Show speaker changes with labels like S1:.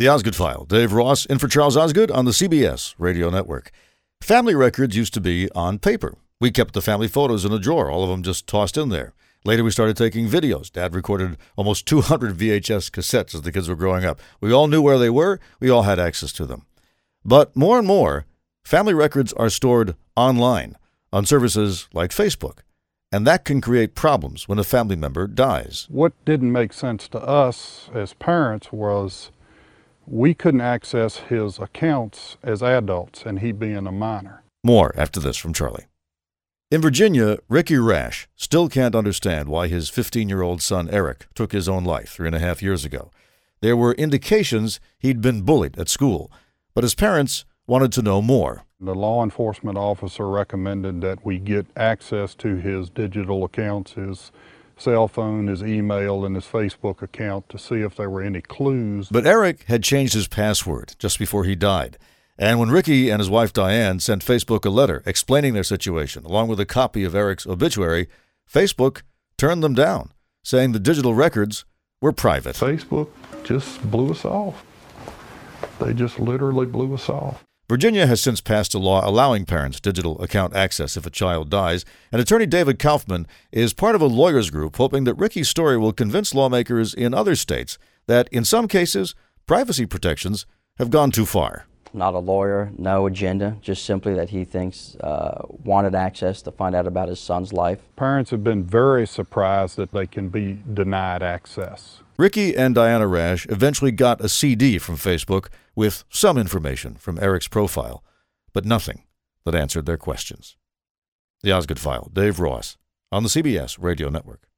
S1: The Osgood File. Dave Ross in for Charles Osgood on the CBS Radio Network. Family records used to be on paper. We kept the family photos in a drawer, all of them just tossed in there. Later, we started taking videos. Dad recorded almost 200 VHS cassettes as the kids were growing up. We all knew where they were. We all had access to them. But more and more, family records are stored online on services like Facebook. And that can create problems when a family member dies.
S2: What didn't make sense to us as parents was we couldn't access his accounts as adults, and he being a minor.
S1: More after this from Charlie. In Virginia, Ricky Rash still can't understand why his 15-year-old son Eric took his own life 3.5 years ago. There were indications he'd been bullied at school, but his parents wanted to know more.
S2: The law enforcement officer recommended that we get access to his digital accounts, his cell phone, his email, and his Facebook account to see if there were any clues.
S1: But Eric had changed his password just before he died. And when Ricky and his wife Diane sent Facebook a letter explaining their situation, along with a copy of Eric's obituary, Facebook turned them down, saying the digital records were private.
S2: Facebook just blew us off. They just literally blew us off.
S1: Virginia has since passed a law allowing parents digital account access if a child dies, and attorney David Kaufman is part of a lawyers group hoping that Ricky's story will convince lawmakers in other states that, in some cases, privacy protections have gone too far.
S3: Not a lawyer, no agenda, just simply that he thinks wanted access to find out about his son's life.
S2: Parents have been very surprised that they can be denied access.
S1: Ricky and Diana Rash eventually got a CD from Facebook with some information from Eric's profile, but nothing that answered their questions. The Osgood File, Dave Ross, on the CBS Radio Network.